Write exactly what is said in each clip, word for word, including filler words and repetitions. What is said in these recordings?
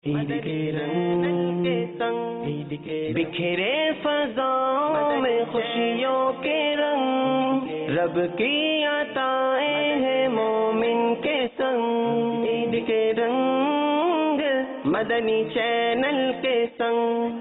عید کے رنگ کے سنگ عید کے بکھرے فضاؤں میں خوشیوں کے رنگ رب کی عطائیں ہیں مومن کے سنگ عید کے رنگ مدنی چینل کے سنگ.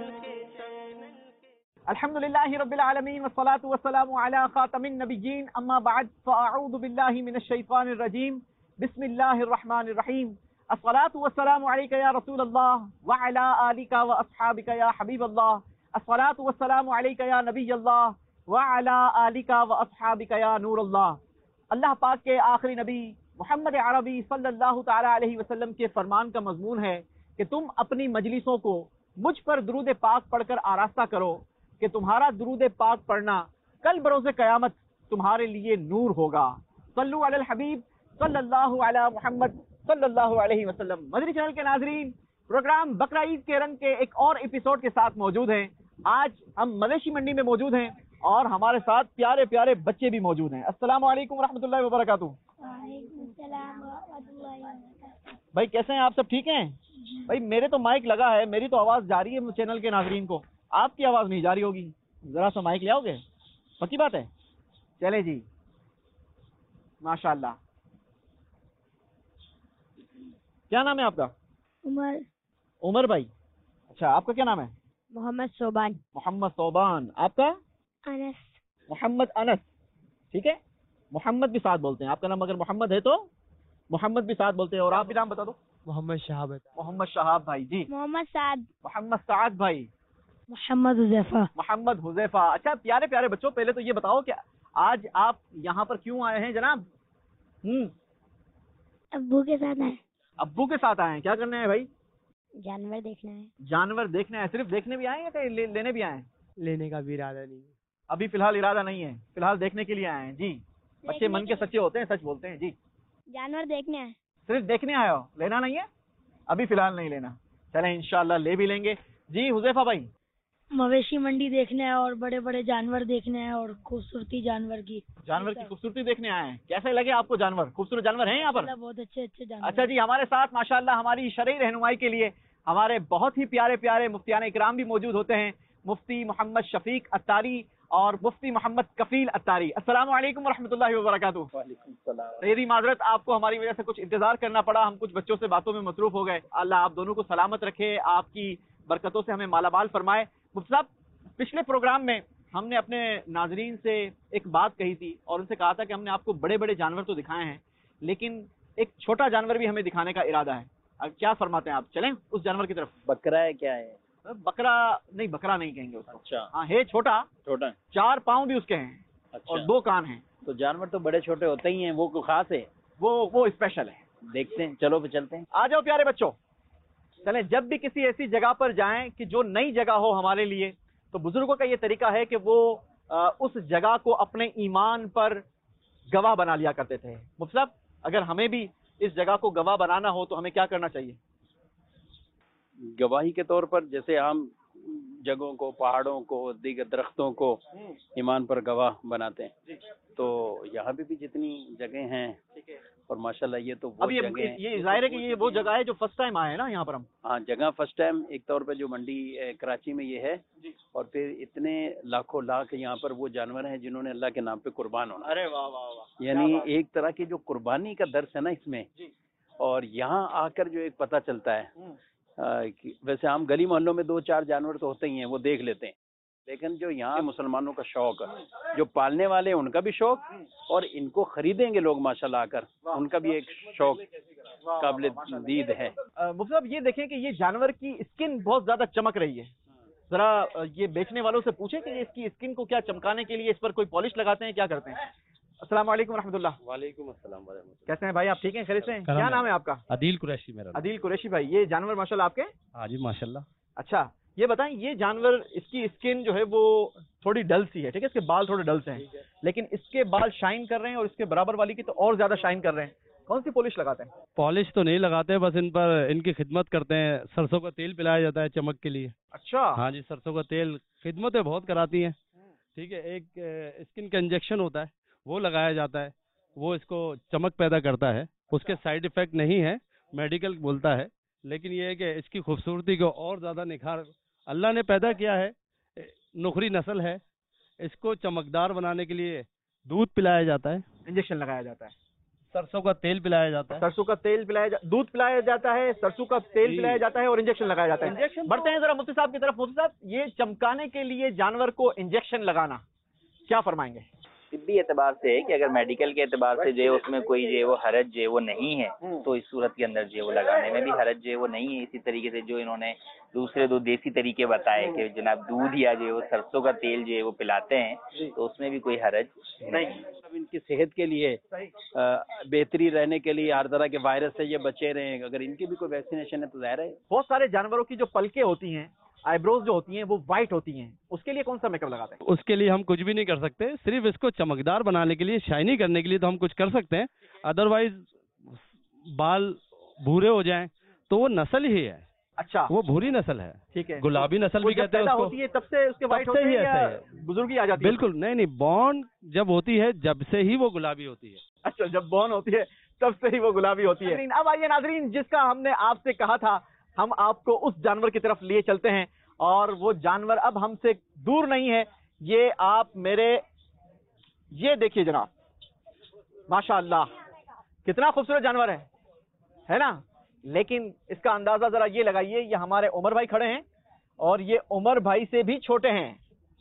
الحمدللہ رب العالمین والصلاة والسلام علی خاتم النبیین اما بعد فاعوذ باللہ من الشیطان الرجیم بسم اللہ الرحمن الرحیم. الصلاة والسلام علیک یا رسول اللہ وعلی آلک واصحابک یا حبیب اللہ. الصلاة والسلام علیک یا نبی اللہ وعلی آلک واصحابک یا نور اللہ. اللہ پاک کے آخری نبی محمد عربی صلی اللہ تعالی علیہ وسلم کے فرمان کا مضمون ہے کہ تم اپنی مجلسوں کو مجھ پر درود پاک پڑھ کر آراستہ کرو کہ تمہارا درود پاک پڑھنا کل بروز قیامت تمہارے لیے نور ہوگا. صلو علی الحبیب صلی اللہ علی محمد صلی اللہ علیہ وسلم. مدنی چینل کے ناظرین، پروگرام بقرہ عید کے رنگ کے ایک اور ایپیسوڈ کے ساتھ موجود ہیں. آج ہم مویشی منڈی میں موجود ہیں اور ہمارے ساتھ پیارے پیارے بچے بھی موجود ہیں. السلام علیکم ورحمۃ اللہ وبرکاتہ. وعلیکم السلام ورحمۃ اللہ وبرکاتہ. بھائی کیسے ہیں آپ؟ سب ٹھیک ہیں؟ بھائی میرے تو مائک لگا ہے، میری تو آواز جا رہی ہے چینل کے ناظرین کو، آپ کی آواز نہیں جا رہی ہوگی. ذرا سا مائک لے آؤ گے؟ پکی بات ہے. چلے جی، ماشاء اللہ. کیا نام ہے آپ کا؟ عمر. عمر بھائی. اچھا، آپ کا کیا نام ہے؟ محمد صوبان. محمد صوبان. آپ کا؟ انس. محمد انس. ٹھیک ہے، محمد بھی ساتھ بولتے ہیں. آپ کا نام اگر محمد ہے تو محمد بھی ساتھ بولتے ہیں. اور آپ بھی نام بتا دو. محمد شہاب. محمد شہاب بھائی. جی. محمد سعد. محمد سعد بھائی. محمد حذیفہ. محمد حذیفہ. اچھا پیارے پیارے بچوں، پہلے تو یہ بتاؤ کہ آج آپ یہاں پر کیوں آئے ہیں جناب؟ ہوں ابو کے ساتھ آئے. ابو کے ساتھ آئے ہیں. کیا کرنے ہیں بھائی؟ جانور دیکھنا ہے. جانور دیکھنے آئے. صرف دیکھنے بھی آئے ہیں یا کہیں لے- لینے بھی آئے ہیں؟ لینے کا بھی ارادہ نہیں ہے. ابھی فی الحال ارادہ نہیں ہے، فی الحال دیکھنے کے لیے آئے ہیں. جی، بچے من کے سچے ہوتے ہیں، سچ بولتے ہیں. جی، جانور دیکھنے ہیں. صرف دیکھنے آئے ہو، لینا نہیں ہے؟ ابھی فی الحال نہیں لینا. چلیں انشاءاللہ لے بھی لیں گے. جی حذیفہ بھائی. مویشی منڈی دیکھنا ہے اور بڑے بڑے جانور دیکھنا ہے اور خوبصورتی جانور کی. جانور کی خوبصورتی دیکھنے آئے ہیں. کیسے لگے آپ کو جانور؟ خوبصورت جانور ہیں یہاں پر؟ بہت اچھے اچھے جانور. اچھا جی، ہمارے ساتھ ماشاءاللہ ہماری شرعی رہنمائی کے لیے ہمارے بہت ہی پیارے پیارے مفتیان اکرام بھی موجود ہوتے ہیں. مفتی محمد شفیق اتاری اور مفتی محمد کفیل اتاری. السلام علیکم ورحمۃ اللہ وبرکاتہ. وعلیکم السلام. میری معذرت، آپ کو ہماری وجہ سے کچھ انتظار کرنا پڑا، ہم کچھ بچوں سے باتوں میں مصروف ہو گئے. اللہ آپ دونوں کو سلامت رکھے، آپ کی برکتوں سے ہمیں مالا مال فرمائے. مفتی صاحب، پچھلے پروگرام میں ہم نے اپنے ناظرین سے ایک بات کہی تھی اور ان سے کہا تھا کہ ہم نے آپ کو بڑے بڑے جانور تو دکھائے ہیں لیکن ایک چھوٹا جانور بھی ہمیں دکھانے کا ارادہ ہے. اب کیا فرماتے ہیں آپ؟ چلیں اس جانور کی طرف. بکرا ہے کیا ہے؟ بکرا نہیں، بکرا نہیں کہیں گے اس کو. اچھا، ہاں ہے چھوٹا، چھوٹا. چار پاؤں بھی اس کے ہیں اچھا، اور دو کان ہیں. تو جانور تو بڑے چھوٹے ہوتے ہی ہیں، وہ کوئی خاص ہے؟ وہ وہ اسپیشل ہے. دیکھتے ہیں، چلو پہ چلتے ہیں. آ جاؤ پیارے بچوں. چلیں، جب بھی کسی ایسی جگہ پر جائیں کہ جو نئی جگہ ہو ہمارے لیے، تو بزرگوں کا یہ طریقہ ہے کہ وہ آ, اس جگہ کو اپنے ایمان پر گواہ بنا لیا کرتے تھے. مفتی صاحب، اگر ہمیں بھی اس جگہ کو گواہ بنانا ہو تو ہمیں کیا کرنا چاہیے؟ گواہی کے طور پر جیسے ہم جگہوں کو، پہاڑوں کو، دیگر درختوں کو ایمان پر گواہ بناتے ہیں، تو یہاں پہ بھی جتنی جگہیں ہیں اور ماشاءاللہ یہ تو وہ اب یہ جگہیں، یہ ظاہر ہے کہ یہ وہ جگہ ہے جو فرسٹ ٹائم آئے ہیں نا یہاں پر ہم. ہاں جگہ فرسٹ ٹائم ایک طور پہ جو منڈی اے، کراچی میں یہ ہے، اور پھر اتنے لاکھوں لاکھ یہاں پر وہ جانور ہیں جنہوں نے اللہ کے نام پہ قربان ہونا. ارے واہ واہ واہ. یعنی ایک طرح کی جو قربانی کا درس ہے نا اس میں، اور یہاں آ کر جو ایک پتہ چلتا ہے آ، کہ ویسے عام گلی محلوں میں دو چار جانور تو ہوتے ہی ہیں، وہ دیکھ لیتے ہیں، لیکن جو یہاں مسلمانوں کا شوق ہے، جو پالنے والے ہیں ان کا بھی شوق، اور ان کو خریدیں گے لوگ ماشاءاللہ آ کر، ان کا بھی ایک شوق قابل دید ہے. مفتی صاحب یہ دیکھیں کہ یہ جانور کی اسکن بہت زیادہ چمک رہی ہے. ذرا یہ بیچنے والوں سے پوچھیں کہ اس کی اسکن کو کیا چمکانے کے لیے اس پر کوئی پالش لگاتے ہیں، کیا کرتے ہیں؟ السلام علیکم ورحمۃ اللہ. وعلیکم السلام ورحمۃ اللہ. کیسے ہیں بھائی آپ؟ ٹھیک ہیں، خیریت سے ہیں؟ کیا نام ہے آپ کا؟ عدیل قریشی میرا. عدیل قریشی بھائی. یہ جانور ماشاءاللہ آپ کے؟ ہاں جی ماشاءاللہ. اچھا یہ بتائیں، یہ جانور اس کی اسکن جو ہے وہ تھوڑی ڈل سی ہے، ٹھیک ہے، اس کے بال تھوڑے ڈل سے ہیں، لیکن اس کے بال شائن کر رہے ہیں اور اس کے برابر والی کی تو اور زیادہ شائن کر رہے ہیں. کون سی پالش لگاتے ہیں؟ پالش تو نہیں لگاتے، بس ان پر ان کی خدمت کرتے ہیں. سرسوں کا تیل پلایا جاتا ہے چمک کے لیے. اچھا. ہاں جی، سرسوں کا تیل خدمتیں بہت کراتی ہیں. ٹھیک ہے، ایک اسکن کا انجیکشن ہوتا ہے وہ لگایا جاتا ہے، وہ اس کو چمک پیدا کرتا ہے. اس کے سائیڈ ایفیکٹ نہیں ہے، میڈیکل بولتا ہے لیکن یہ ہے کہ اس کی خوبصورتی کو اور زیادہ نکھار اللہ نے پیدا کیا ہے. نخری نسل ہے. اس کو چمکدار بنانے کے لیے دودھ پلایا جاتا ہے, انجیکشن لگایا جاتا ہے, سرسوں کا تیل پلایا جاتا ہے, سرسوں کا تیل پلایا جا... دودھ پلایا جاتا ہے, سرسوں کا تیل جی. پلایا جاتا ہے اور انجیکشن لگایا جاتا ہے. انجیکشن بڑھتے ہیں ذرا مفتی صاحب کی طرف. مفتی صاحب, یہ چمکانے کے لیے جانور کو انجیکشن لگانا کیا فرمائیں گے؟ طبی اعتبار سے ہے کہ اگر میڈیکل کے اعتبار سے جو ہے اس میں کوئی جو ہے وہ حرج جو ہے وہ نہیں ہے, تو اس صورت کے اندر جو ہے وہ لگانے میں بھی حرج جو ہے وہ نہیں ہے. اسی طریقے سے جو انہوں نے دوسرے دو دیسی طریقے بتائے کہ جناب دودھ یا جو ہے وہ سرسوں کا تیل جو ہے وہ پلاتے ہیں, تو اس میں بھی کوئی حرج نہیں. ان کی صحت کے لیے بہتری رہنے کے لیے ہر طرح کے وائرس سے یہ بچے رہیں. اگر ان کی بھی کوئی ویکسینیشن ہے تو ظاہر ہے. بہت سارے جانوروں کی جو پلکیں ہوتی ہیں, آئی بروز جو ہوتی ہیں وہ وائٹ ہوتی ہیں, اس کے لیے کون سا میک اپ لگاتے ہیں؟ اس کے لیے ہم کچھ بھی نہیں کر سکتے. صرف اس کو چمکدار بنانے کے لیے, شائنی کرنے کے لیے تو ہم کچھ کر سکتے ہیں. ادروائز بال بھورے ہو جائیں تو وہ نسل ہی ہے. اچھا, وہ بھوری نسل ہے, ٹھیک ہے. گلابی نسل بھی کہتے ہیں اس کو. ہوتی ہے تب سے اس کے وائٹ تب سے ہوتے ہی ہیں ایسا یا ہے. بزرگی آ جاتی ہے؟ بالکل نہیں نہیں, بون جب ہوتی ہے جب سے ہی وہ گلابی ہوتی ہے. اچھا, جب بون ہوتی ہے تب سے ہی وہ گلابی ہوتی ہے. اب آئیے ناظرین, جس کا ہم نے آپ سے کہا تھا, ہم آپ کو اس جانور کی طرف لیے چلتے ہیں, اور وہ جانور اب ہم سے دور نہیں ہے. یہ آپ میرے, یہ دیکھیے جناب, ماشاء اللہ کتنا خوبصورت جانور ہے, ہے نا. لیکن اس کا اندازہ ذرا یہ لگائیے, یہ ہمارے عمر بھائی کھڑے ہیں اور یہ عمر بھائی سے بھی چھوٹے ہیں.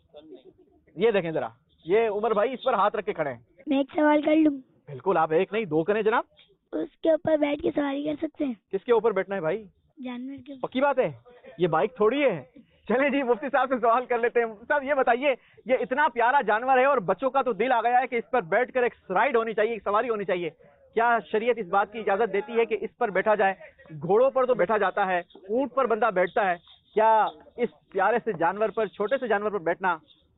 یہ دیکھیں ذرا, یہ عمر بھائی اس پر ہاتھ رکھ کے کھڑے ہیں. میں ایک سوال کر لوں؟ بالکل, آپ ایک نہیں دو کریں جناب. اس کے اوپر بیٹھ کے سواری کر سکتے ہیں؟ کس کے اوپر بیٹھنا ہے بھائی؟ جانور کے. پکی بات ہے, یہ بائک تھوڑی ہے. چلیں جی, مفتی صاحب سے سوال کر لیتے ہیں. صاحب یہ بتائیے, یہ اتنا پیارا جانور ہے اور بچوں کا تو دل آ گیا ہے کہ اس پر بیٹھ کر ایک رائڈ ہونی چاہیے, ایک سواری ہونی چاہیے. کیا شریعت اس بات کی اجازت دیتی ہے کہ اس پر بیٹھا جائے؟ گھوڑوں پر تو بیٹھا جاتا ہے, اونٹ پر بندہ بیٹھتا ہے, کیا اس پیارے سے جانور پر, چھوٹے سے جانور پر بیٹھنا؟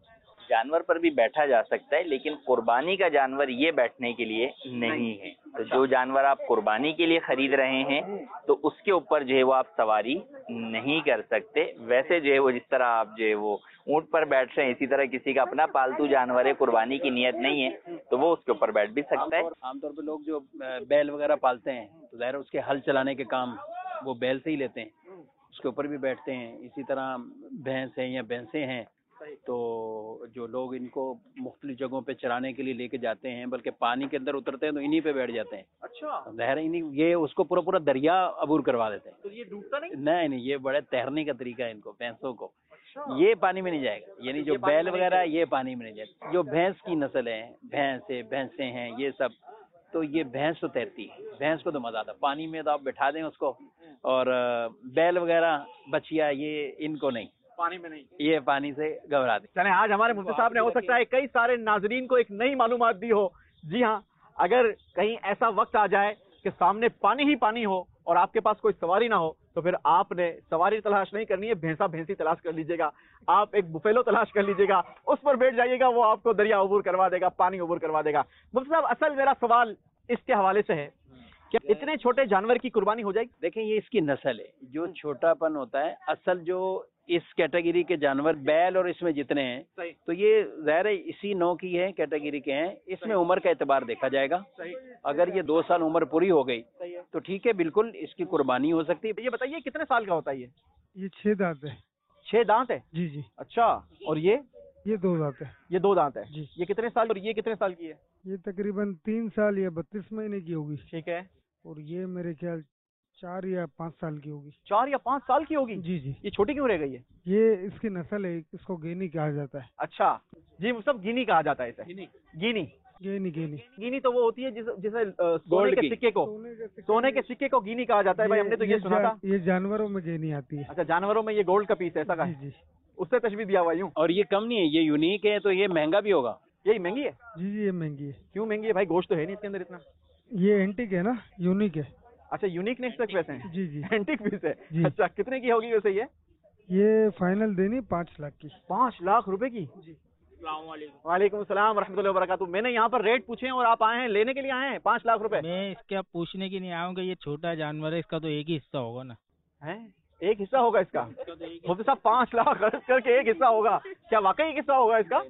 جانور پر بھی بیٹھا جا سکتا ہے, لیکن قربانی کا جانور یہ بیٹھنے کے لیے نہیں ہے. تو جو جانور آپ قربانی کے لیے خرید رہے ہیں تو اس کے اوپر جو ہے وہ آپ سواری نہیں کر سکتے. ویسے جو ہے وہ جس طرح آپ جو ہے وہ اونٹ پر بیٹھ رہے ہیں, اسی طرح کسی کا اپنا پالتو جانور ہے, قربانی کی نیت نہیں ہے, تو وہ اس کے اوپر بیٹھ بھی سکتا ہے. عام طور پہ لوگ جو بیل وغیرہ پالتے ہیں تو ظاہر اس کے ہل چلانے کے کام وہ بیل سے ہی لیتے ہیں, اس کے اوپر بھی بیٹھتے ہیں. اسی طرح بھینس ہیں یا بھینسیں ہیں تو جو لوگ ان کو مختلف جگہوں پہ چرانے کے لیے لے کے جاتے ہیں, بلکہ پانی کے اندر اترتے ہیں تو انہی پہ بیٹھ جاتے ہیں. اچھا, ظاہر انہی یہ اس کو پورا پورا دریا عبور کروا دیتے ہیں. تو یہ ڈوبتا نہیں؟ نہیں نہیں, یہ بڑے تیرنے کا طریقہ ہے ان کو, بھینسوں کو. یہ پانی میں نہیں جائے گا, یعنی جو بیل وغیرہ یہ پانی میں نہیں جائے گا. جو بھینس کی نسل ہے, بھینس ہے, بھینسیں ہیں, یہ سب, تو یہ بھینس تو تیرتی ہے. بھینس کو تو مزہ آتا ہے پانی میں, تو آپ بٹھا دیں اس کو. اور بیل وغیرہ, بچیا, یہ ان کو نہیں, پانی میں نہیں, یہ پانی سے گھبراتے. چلیں, آج ہمارے مفتی صاحب نے ہو سکتا ہے کئی سارے ناظرین کو ایک نئی معلومات دی ہو. جی ہاں, اگر کہیں ایسا وقت آ جائے کہ سامنے پانی ہی پانی ہو اور آپ کے پاس کوئی سواری نہ ہو, تو پھر آپ نے سواری تلاش نہیں کرنی ہے, بھینسا بھینسی تلاش کر لیجیے گا. آپ ایک بفیلو تلاش کر لیجیے گا, اس پر بیٹھ جائیے گا, وہ آپ کو دریا عبور کروا دے گا, پانی عبور کروا دے گا. مفتی صاحب, اصل میرا سوال اس کے حوالے سے ہے کہ اتنے چھوٹے جانور کی قربانی ہو جائے گی؟ دیکھیں, یہ اس کی نسل ہے. جو چھوٹا پن ہوتا ہے, اصل جو اس کیٹیگری کے جانور بیل اور اس میں جتنے ہیں, تو یہ ظاہر ہے اسی نو کی ہے, کیٹیگری کے ہیں. اس میں عمر کا اعتبار دیکھا جائے گا. اگر یہ دو سال عمر پوری ہو گئی تو ٹھیک ہے, بالکل اس کی قربانی ہو سکتی ہے. یہ بتائیے کتنے سال کا ہوتا ہے یہ؟ یہ چھ دانت ہے. چھ دانت ہے؟ جی جی. اچھا, اور یہ یہ دو دانت ہے. یہ دو دانت ہے جی. یہ کتنے سال, اور یہ کتنے سال کی ہے؟ یہ تقریباً تین سال یا بتیس مہینے کی ہوگی. ٹھیک ہے. اور یہ میرے خیال چار یا پانچ سال کی ہوگی. چار یا پانچ سال کی ہوگی؟ جی جی. یہ چھوٹی کیوں رہ گئی ہے؟ یہ اس کی نسل ہے, اس کو گینی کہا جاتا ہے. اچھا جی, سب گینی کہا جاتا ہے اسے. گینی گینی گینی گینی تو وہ ہوتی ہے جس جسے سونے کے سکے کو, سونے کے سکے کو گینی کہا جاتا ہے. بھائی ہم نے تو یہ سنا تھا. یہ جانوروں میں گینی آتی ہے. اچھا, جانوروں میں یہ گولڈ کا پیس ہے, ایسا جی جی. اس سے تشبیہ دیا ہوا یوں. اور یہ کم نہیں ہے, یہ یونیک ہے, تو یہ مہنگا بھی ہوگا. یہی مہنگی ہے؟ جی جی, یہ مہنگی ہے. کیوں مہنگی ہے بھائی؟ گوشت تو ہے نہیں اس کے اندر اتنا. یہ اینٹک ہے نا, یونیک ہے. اچھا, یونیک نیکسٹ تک پیسے ہیں؟ جی جی. اینٹک پیس ہے. جی. اچھا, کتنے کی ہوگی ویسے یہ؟ یہ فائنل دینی پانچ لاکھ کی. پانچ لاکھ روپے کی؟ جی. السلام علیکم. وعلیکم السلام ورحمۃ اللہ وبرکاتہ. میں نے یہاں پر ریٹ پوچھے ہیں اور آپ آئے ہیں لینے کے لیے, آئے ہیں پانچ لاکھ روپے. میں اس کے اب پوچھنے کے لیے آؤں گا, یہ چھوٹا جانور ہے, اس کا تو ایک ہی حصہ ہوگا نا. ہے, ایک حصہ ہوگا اس کا؟ مفتی صاحب, پانچ لاکھ خرچ کر کے ایک حصہ ہوگا, کیا واقعی ایک حصہ ہوگا اس کا؟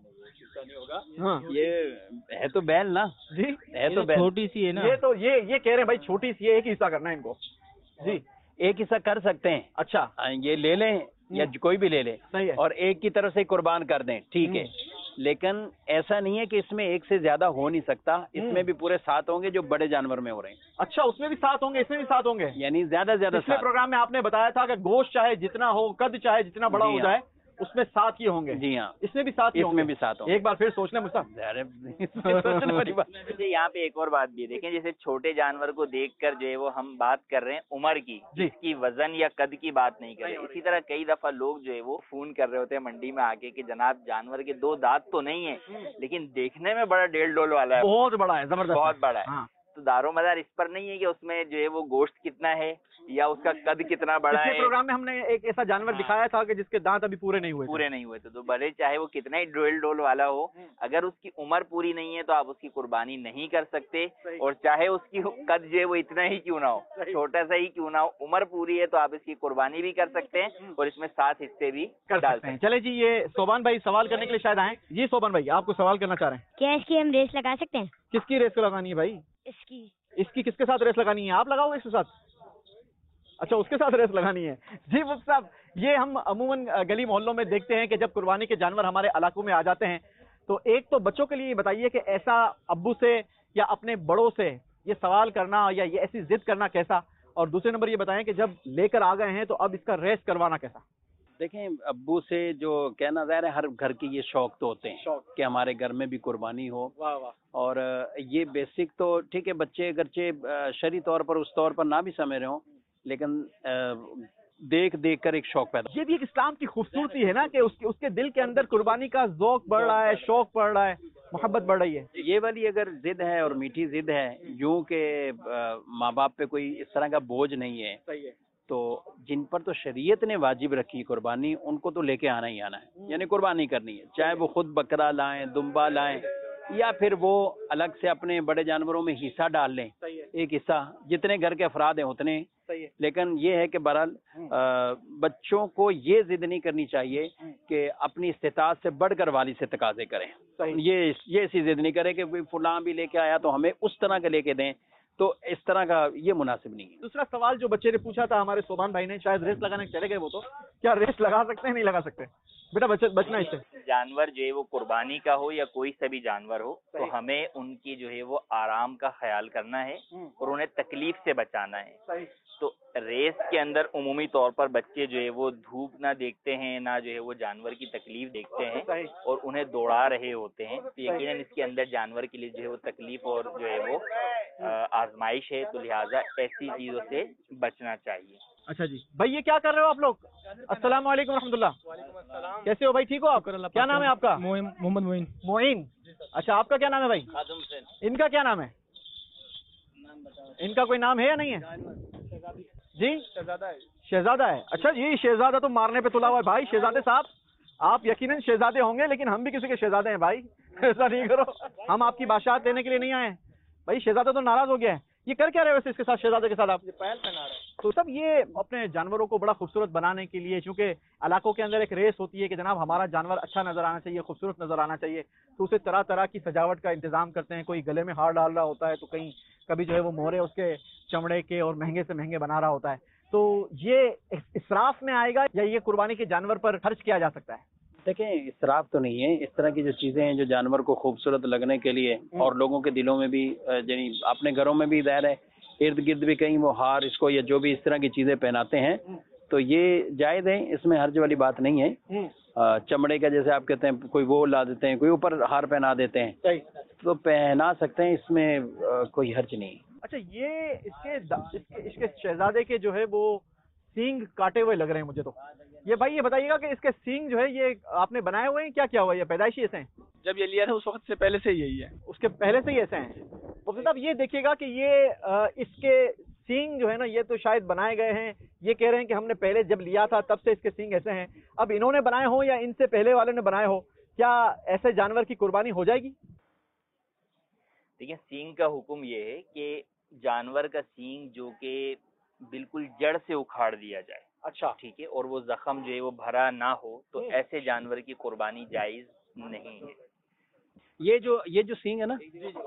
نہیں ہوگا. ہاں, یہ ہے تو بیل نا. جی, ہے تو بیل, چھوٹی سی ہے نا. یہ تو یہ یہ کہہ رہے ہیں بھائی چھوٹی سی ہے, ایک ہی حصہ کرنا ہے ان کو. جی, ایک حصہ کر سکتے ہیں, اچھا یہ لے لیں یا کوئی بھی لے لے, صحیح ہے, اور ایک کی طرف سے قربان کر دیں, ٹھیک ہے, لیکن ایسا نہیں ہے کہ اس میں ایک سے زیادہ ہو نہیں سکتا, اس میں بھی پورے سات ہوں گے جو بڑے جانور میں ہو رہے ہیں. اچھا اس میں بھی سات ہوں گے, اس میں بھی سات ہوں گے, یعنی زیادہ سے زیادہ پچھلے پروگرام میں آپ نے بتایا تھا کہ گوشت چاہے جتنا ہو, قد چاہے جتنا بڑا ہو جائے, اس میں سات ہی ہوں گے. جی ہاں, اس میں بھی سات ہی اس ہوں میں گے. بھی سات ہوں. ایک بار پھر سوچ لیں مصطفی. جی یہاں پہ ایک اور بات بھی دیکھیں, جیسے چھوٹے جانور کو دیکھ کر جو ہے وہ ہم بات کر رہے ہیں عمر کی, اس کی وزن یا قد کی بات نہیں کر رہے. اسی طرح کئی دفعہ لوگ جو ہے وہ فون کر رہے ہوتے ہیں منڈی میں آ کے کہ جناب جانور کے دو دانت تو نہیں ہیں لیکن دیکھنے میں بڑا ڈیل ڈول والا ہے, بہت بڑا ہے, زبردست, بہت بڑا ہے. تو دار و مدار اس پر نہیں ہے کہ اس میں جو ہے وہ گوشت کتنا ہے یا اس کا قد کتنا بڑا ہے. پچھلے پروگرام میں ہم نے ایک ایسا جانور دکھایا تھا کہ جس کے دانت ابھی پورے نہیں ہوئے پورے نہیں ہوئے تھے, تو بھلے چاہے وہ کتنا ہی ڈول ڈول والا ہو, اگر اس کی عمر پوری نہیں ہے تو آپ اس کی قربانی نہیں کر سکتے, اور چاہے اس کی قد جو ہے وہ اتنا ہی کیوں نہ ہو, چھوٹا سا ہی کیوں نہ ہو, عمر پوری ہے تو آپ اس کی قربانی بھی کر سکتے ہیں اور اس میں سات حصے بھی کر سکتے ہیں. چلے جی, یہ صوبان بھائی سوال کرنے کے لیے شاید آئے. جی صوبان بھائی, آپ کو سوال کرنا چاہ رہے ہیں, کیا اس کی ہم ریس لگا سکتے ہیں؟ کس کی ریس لگانی ہے بھائی؟ اس کی. اس کی کس کے ساتھ ریس لگانی ہے؟ آپ لگاؤ گے اس کے ساتھ؟ اچھا اس کے ساتھ ریس لگانی ہے. جی مفتی صاحب, یہ ہم عموماً گلی محلوں میں دیکھتے ہیں کہ جب قربانی کے جانور ہمارے علاقوں میں آ جاتے ہیں تو ایک تو بچوں کے لیے یہ بتائیے کہ ایسا ابو سے یا اپنے بڑوں سے یہ سوال کرنا یا یہ ایسی ضد کرنا کیسا, اور دوسرے نمبر یہ بتائیں کہ جب لے کر آ گئے ہیں تو اب اس کا ریس کروانا کیسا؟ دیکھیں, ابو سے جو کہنا ظاہر ہے ہر گھر کی یہ شوق تو ہوتے ہیں کہ ہمارے گھر میں بھی قربانی ہو, اور یہ بیسک تو ٹھیک ہے, بچے اگرچہ شرعی طور پر اس طور پر نہ بھی سمجھ رہے ہوں لیکن دیکھ دیکھ کر ایک شوق پیدا. یہ بھی ایک اسلام کی خوبصورتی ہے نا کہ اس کے اس کے دل کے اندر قربانی کا ذوق بڑھ رہا ہے, شوق بڑھ رہا ہے, محبت بڑھ رہی ہے. یہ والی اگر ضد ہے اور میٹھی ضد ہے, یوں کہ ماں باپ پہ کوئی اس طرح کا بوجھ نہیں ہے, تو جن پر تو شریعت نے واجب رکھی قربانی, ان کو تو لے کے آنا ہی آنا ہے, یعنی قربانی کرنی ہے, چاہے وہ خود بکرا لائیں, دمبا لائیں, یا پھر وہ الگ سے اپنے بڑے جانوروں میں حصہ ڈال لیں, ایک حصہ جتنے گھر کے افراد ہیں اتنے. لیکن یہ ہے کہ بہرحال بچوں کو یہ ضد نہیں کرنی چاہیے کہ اپنی استطاعت سے بڑھ کر والد سے تقاضے کریں. یہ یہ ایسی ضد نہیں کرے کہ فلاں بھی لے کے آیا تو ہمیں اس طرح کا لے کے دیں, تو اس طرح کا یہ مناسب نہیں ہے. دوسرا سوال جو بچے نے پوچھا تھا ہمارے صوبان بھائی نے, شاید ریس لگانے چلے گئے وہ, تو کیا ریس لگا سکتے ہیں نہیں لگا سکتے؟ بیٹا بچنا اس سے. جانور جو ہے وہ قربانی کا ہو یا کوئی سا بھی جانور ہو, تو ہمیں ان کی جو ہے وہ آرام کا خیال کرنا ہے اور انہیں تکلیف سے بچانا ہے. تو ریس کے اندر عمومی طور پر بچے جو ہے وہ دھوپ نہ دیکھتے ہیں, نہ جو ہے وہ جانور کی تکلیف دیکھتے ہیں, اور انہیں دوڑا رہے ہوتے ہیں. تو یقیناً اس کے اندر جانور کے لیے جو ہے وہ تکلیف اور جو ہے وہ آزمائش ہے, تو لہٰذا ایسی چیزوں سے بچنا چاہیے. اچھا جی بھائی, یہ کیا کر رہے ہو آپ لوگ؟ السلام علیکم و رحمۃ اللہ. کیسے ہو بھائی, ٹھیک ہو آپ؟ کیا نام ہے آپ کا؟ محمد معین. معین, اچھا آپ کا کیا نام ہے بھائی؟ ان کا کیا نام ہے؟ ان کا کوئی نام ہے یا نہیں ہے جی؟ شہزادہ ہے. شہزادہ ہے, اچھا جی. شہزادہ تو مارنے پہ تلا ہوا ہے بھائی. شہزادے صاحب آپ یقیناً شہزادے ہوں گے, لیکن ہم بھی کسی کے شہزادے ہیں بھائی, ایسا نہیں کرو. ہم آپ کی بادشاہت لینے کے لیے نہیں آئے ہیں بھائی. شہزادہ تو ناراض ہو گیا ہے. یہ کر کیا رہے ویسے اس کے ساتھ, شہزادے کے ساتھ آپ؟ پہل پہنا رہے ہیں. تو سب یہ اپنے جانوروں کو بڑا خوبصورت بنانے کے لیے, چونکہ علاقوں کے اندر ایک ریس ہوتی ہے کہ جناب ہمارا جانور اچھا نظر آنا چاہیے, خوبصورت نظر آنا چاہیے, تو اسے طرح طرح کی سجاوٹ کا انتظام کرتے ہیں. کوئی گلے میں ہار ڈال رہا ہوتا ہے, تو کہیں کبھی جو ہے وہ مورے اس کے چمڑے کے اور مہنگے سے مہنگے بنا رہا ہوتا ہے. تو یہ اسراف میں آئے گا یا یہ قربانی کے جانور پر خرچ کیا جا سکتا ہے؟ دیکھیں, اسراف تو نہیں ہے. اس طرح کی جو چیزیں ہیں جو جانور کو خوبصورت لگنے کے لیے, اور لوگوں کے دلوں میں بھی, یعنی اپنے گھروں میں بھی ظاہر ہے, ارد گرد بھی کہیں وہ ہار اس کو یا جو بھی اس طرح کی چیزیں پہناتے ہیں, تو یہ جائز ہے, اس میں حرج والی بات نہیں ہے. چمڑے کا جیسے آپ کہتے ہیں, کوئی وہ لا دیتے ہیں, کوئی اوپر ہار پہنا دیتے ہیں, تو پہنا سکتے ہیں, اس میں کوئی حرج نہیں. اچھا, یہ اس کے اس کے شہزادے کے جو ہے وہ سینگ کاٹے ہوئے لگ رہے ہیں مجھے. تو یہ بھائی یہ بتائیے گا کہ اس کے سینگ جو ہے یہ آپ نے بنائے ہوئے ہیں, کیا کیا ہوا ہے, یہ پیدائشی ایسے ہیں؟ جب یہ لیا تھا اس وقت سے پہلے سے یہی ہے. اس کے پہلے سے ہی ایسے ہیں. مفتی صاحب یہ دیکھیے گا کہ یہ اس کے سینگ جو ہے نا, یہ تو شاید بنائے گئے ہیں, یہ کہہ رہے ہیں کہ ہم نے پہلے جب لیا تھا تب سے اس کے سینگ ایسے ہیں. اب انہوں نے بنائے ہوں یا ان سے پہلے والے نے بنائے ہو, کیا ایسے جانور کی قربانی ہو جائے گی؟ دیکھیں, سینگ کا حکم یہ ہے کہ جانور کا سینگ جو کہ بالکل جڑ سے اکھاڑ دیا جائے. اچھا ٹھیک ہے, اور وہ زخم جو ہے وہ بھرا نہ ہو, تو ایسے جانور کی قربانی جائز نہیں ہے. یہ جو یہ جو سینگ ہے نا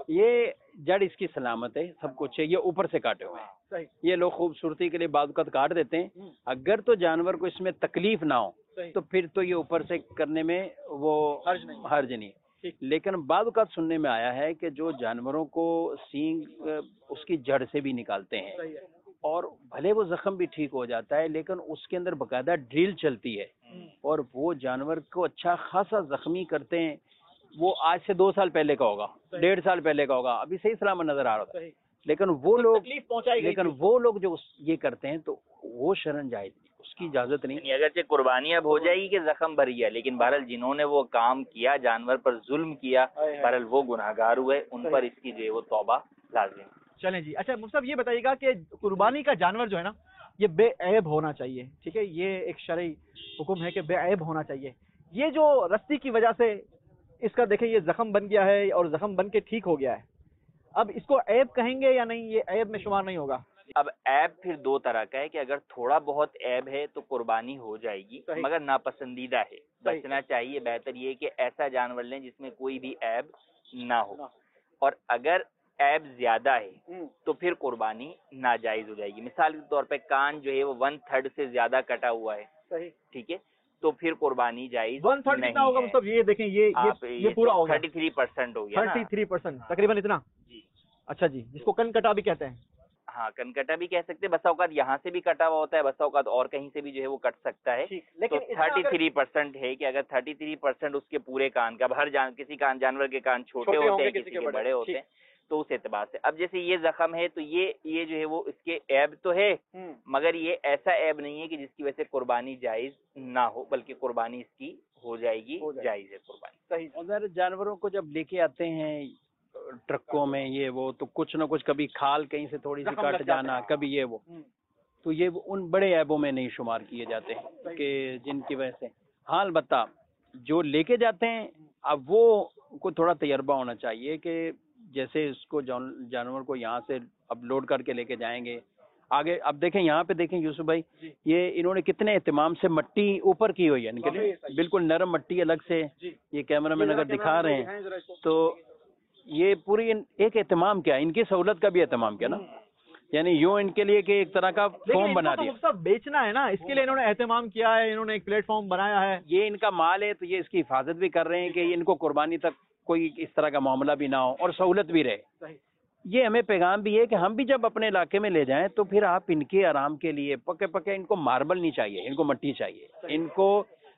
یہ جڑ اس کی سلامت ہے, سب کچھ ہے, یہ اوپر سے کاٹے ہوئے ہیں. یہ لوگ خوبصورتی کے لیے بعض اوقات کاٹ دیتے ہیں. اگر تو جانور کو اس میں تکلیف نہ ہو تو پھر تو یہ اوپر سے کرنے میں وہ حرج نہیں. لیکن بعض اوقات سننے میں آیا ہے کہ جو جانوروں کو سینگ اس کی جڑ سے بھی نکالتے ہیں اور بھلے وہ زخم بھی ٹھیک ہو جاتا ہے لیکن اس کے اندر باقاعدہ ڈرل چلتی ہے اور وہ جانور کو اچھا خاصا زخمی کرتے ہیں. وہ آج سے دو سال پہلے کا ہوگا, ڈیڑھ سال پہلے کا ہوگا, ابھی صحیح سلامت نظر آ رہا ہے. لیکن وہ لوگ لیکن وہ لوگ جو یہ کرتے ہیں تو وہ شرن جائز نہیں, اس کی اجازت نہیں. اگرچہ قربانی اب ہو جائے گی کہ زخم بھر گیا, لیکن بہرحال جنہوں نے وہ کام کیا, جانور پر ظلم کیا, بہرحال وہ گناہگار ہوئے, ان پر اس کی جو ہے وہ توبہ لازم. چلیں جی. اچھا مفتی صاحب یہ بتائیے گا کہ قربانی کا جانور جو ہے نا یہ بے عیب ہونا چاہیے, ٹھیک ہے, یہ ایک شرعی حکم ہے کہ بے عیب ہونا چاہیے. یہ جو رسی کی وجہ سے اس کا دیکھیں یہ زخم بن گیا ہے اور زخم بن کے ٹھیک ہو گیا ہے, اب اس کو عیب کہیں گے یا نہیں, یہ عیب میں شمار نہیں ہوگا؟ اب عیب پھر دو طرح کا ہے کہ اگر تھوڑا بہت عیب ہے تو قربانی ہو جائے گی, مگر ناپسندیدہ ہے, بچنا چاہیے. بہتر یہ کہ ایسا جانور لیں جس میں کوئی بھی عیب نہ ہو, اور اگر عیب زیادہ ہے تو پھر قربانی ناجائز ہو جائے گی. مثال کے طور پہ کان جو ہے وہ ون تھرڈ سے زیادہ کٹا ہوا ہے, ٹھیک ہے, تو پھر قربانی جائز ون تھرڈ کتنا ہوگا مطلب؟ یہ دیکھیں یہ یہ پورا ہوگا تھرٹی تھری پرسینٹ ہو گیا, تھرٹی تھری پرسینٹ تقریباً اتنا. جی اچھا جی, جس کو کن کٹا بھی کہتے ہیں. ہاں کن کٹا بھی کہہ سکتے ہیں, بسا اوقات یہاں سے بھی کٹا ہوا ہوتا ہے, بسا اوقات اور کہیں سے بھی جو ہے وہ کٹ سکتا ہے. تو تھرٹی تھری پرسینٹ ہے کہ اگر تھرٹی تھری پرسینٹ اس کے پورے کان کا, ہر جان کسی کان جانور کے کان چھوٹے ہوتے ہیں, کسی کے بڑے ہوتے ہیں, تو اس اعتبار سے. اب جیسے یہ زخم ہے تو یہ یہ جو ہے وہ اس کے عیب تو ہے, مگر یہ ایسا عیب نہیں ہے کہ جس کی وجہ سے قربانی جائز نہ ہو, بلکہ قربانی اس کی ہو جائے گی, جائز ہے قربانی. صحیح. اگر جانوروں کو جب لے کے آتے ہیں ٹرکوں میں یہ وہ, تو کچھ نہ کچھ کبھی کھال کہیں سے تھوڑی سی کٹ جانا, کبھی یہ وہ, تو یہ ان بڑے عیبوں میں نہیں شمار کیے جاتے ہیں کہ جن کی وجہ سے. ہاں البتہ جو لے کے جاتے ہیں اب وہ کو تھوڑا تجربہ ہونا چاہیے کہ جیسے اس کو جانور کو یہاں سے اب لوڈ کر کے لے کے جائیں گے آگے. اب دیکھیں یہاں پہ دیکھیں یوسف بھائی, یہ انہوں نے کتنے اہتمام سے مٹی اوپر کی ہوئی ہے, بالکل نرم مٹی الگ سے. یہ کیمرہ مین اگر دکھا رہے ہیں تو یہ پوری ایک اہتمام کیا, ان کی سہولت کا بھی اہتمام کیا نا, یعنی یوں ان کے لیے کہ ایک طرح کا فارم بنا دیا. بیچنا ہے نا, اس کے لیے انہوں نے اہتمام کیا ہے, انہوں نے ایک پلیٹ فارم بنایا ہے, یہ ان کا مال ہے تو یہ اس کی حفاظت بھی کر رہے ہیں کہ ان کو قربانی تک کوئی اس طرح کا معاملہ بھی نہ ہو اور سہولت بھی رہے. یہ ہمیں پیغام بھی ہے کہ ہم بھی جب اپنے علاقے میں لے جائیں تو پھر آپ ان کے آرام کے لیے پکے پکے, ان کو ماربل نہیں چاہیے, ان کو مٹی چاہیے, ان کو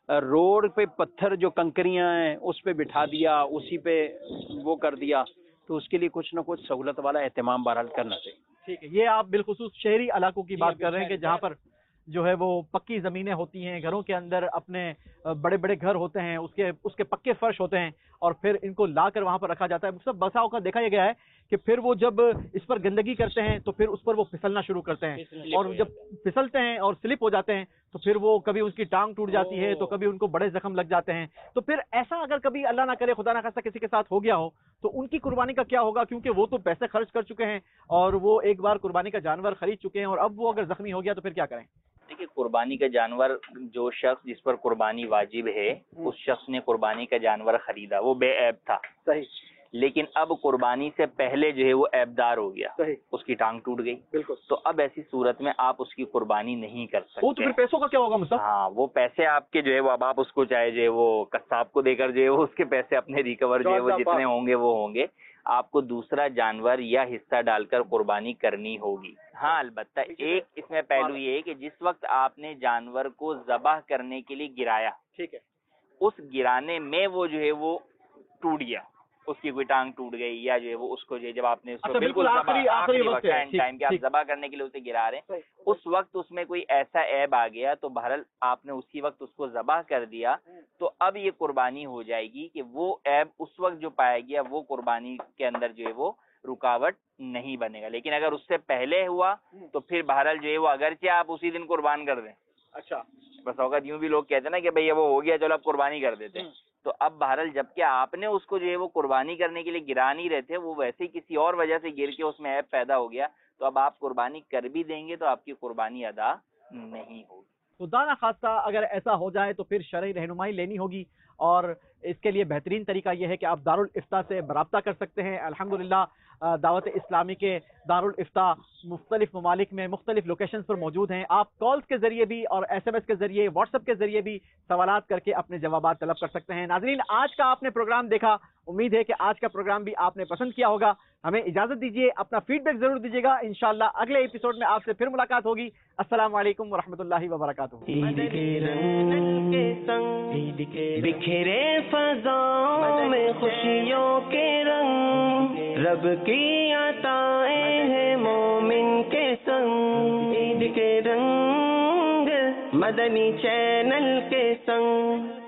روڈ پہ پتھر جو کنکریاں ہیں اس پہ بٹھا دیا, اسی پہ وہ کر دیا, تو اس کے لیے کچھ نہ کچھ سہولت والا اہتمام بہرحال کرنا چاہیے. ٹھیک ہے. یہ آپ بالخصوص شہری علاقوں کی بات کر رہے ہیں کہ جہاں پر جو ہے وہ پکی زمینیں ہوتی ہیں, گھروں کے اندر اپنے بڑے بڑے گھر ہوتے ہیں, اس کے اس کے پکے فرش ہوتے ہیں, اور پھر ان کو لا کر وہاں پر رکھا جاتا ہے. سب بساؤ کا دیکھا یہ گیا ہے کہ پھر وہ جب اس پر گندگی کرتے ہیں تو پھر اس پر وہ پھسلنا شروع کرتے ہیں, اور جب پھسلتے ہیں اور سلپ ہو جاتے ہیں تو پھر وہ کبھی اس کی ٹانگ ٹوٹ جاتی ہے, تو کبھی ان کو بڑے زخم لگ جاتے ہیں. تو پھر ایسا اگر کبھی اللہ نہ کرے خدا نہ خاصہ کسی کے ساتھ ہو گیا ہو تو ان کی قربانی کا کیا ہوگا, کیونکہ وہ تو پیسے خرچ کر چکے ہیں اور وہ ایک بار قربانی کا جانور خرید چکے ہیں, اور اب وہ اگر زخمی ہو گیا تو پھر کیا کریں؟ دیکھیے قربانی کا جانور, جو شخص جس پر قربانی واجب ہے اس شخص نے قربانی کا جانور خریدا, وہ بے عیب تھا, صحیح, لیکن اب قربانی سے پہلے جو ہے وہ عیبدار ہو گیا, صحیح, اس کی ٹانگ ٹوٹ گئی, بالکل, تو اب ایسی صورت میں آپ اس کی قربانی نہیں کر سکتے. وہ تو پھر پیسوں کا کیا ہوگا مصطفیٰ؟ ہاں وہ پیسے آپ کے جو ہے وہ اب آپ اس کو چاہے جو ہے وہ قصاب کو دے کر جو ہے وہ اس کے پیسے اپنے ریکور جو ہے وہ جتنے ہوں گے وہ ہوں گے, آپ کو دوسرا جانور یا حصہ ڈال کر قربانی کرنی ہوگی. ہاں البتہ ایک اس میں پہلو یہ ہے کہ جس وقت آپ نے جانور کو ذبح کرنے کے لیے گرایا, ٹھیک ہے, اس گرانے میں وہ جو ہے وہ ٹوٹ گیا, اس کی کوئی ٹانگ ٹوٹ گئی, یا جو ہے وہ اس کو جو ہے جب آپ نے اس کو بالکل ٹائم کہ آپ ذبح کرنے کے لیے اسے گرا رہے ہیں, اس وقت اس میں کوئی ایسا عیب آ گیا تو بہرحال آپ نے اسی وقت اس کو ذبح کر دیا, تو اب یہ قربانی ہو جائے گی کہ وہ عیب اس وقت جو پایا گیا وہ قربانی کے اندر جو ہے وہ رکاوٹ نہیں بنے گا. لیکن اگر اس سے پہلے ہوا تو پھر بہرحال جو ہے وہ اگرچہ آپ اسی دن قربان کر دیں, اچھا بس اوقات یوں بھی لوگ کہتے ہیں نا کہ بھئی وہ ہو گیا چلو اب قربانی کر دیتے ہیں, تو اب بہرحال جب کہ آپ نے اس کو جو ہے وہ قربانی کرنے کے لیے گرا نہیں رہے تھے, وہ ویسے ہی کسی اور وجہ سے گر کے اس میں عیب پیدا ہو گیا, تو اب آپ قربانی کر بھی دیں گے تو آپ کی قربانی ادا نہیں ہوگی. خدا نہ خواستہ اگر ایسا ہو جائے تو پھر شرعی رہنمائی لینی ہوگی، اور اس کے لیے بہترین طریقہ یہ ہے کہ آپ دارالفتاء سے رابطہ کر سکتے ہیں۔ الحمدللہ دعوت اسلامی کے دارالفتاء مختلف ممالک میں مختلف لوکیشنز پر موجود ہیں۔ آپ کالز کے ذریعے بھی اور ایس ایم ایس کے ذریعے، واٹس ایپ کے ذریعے بھی سوالات کر کے اپنے جوابات طلب کر سکتے ہیں۔ ناظرین، آج کا آپ نے پروگرام دیکھا، امید ہے کہ آج کا پروگرام بھی آپ نے پسند کیا ہوگا۔ ہمیں اجازت دیجیے، اپنا فیڈ بیک ضرور دیجیے گا، انشاءاللہ اگلے ایپیسوڈ میں آپ سے پھر ملاقات ہوگی۔ السلام علیکم ورحمۃ اللہ وبرکاتہ۔ عید کے رنگ کے سنگ بکھرے فضاؤں میں خوشیوں کے رنگ، رب کی عطائیں ہیں مومن کے سنگ۔ عید کے رنگ مدنی چینل کے سنگ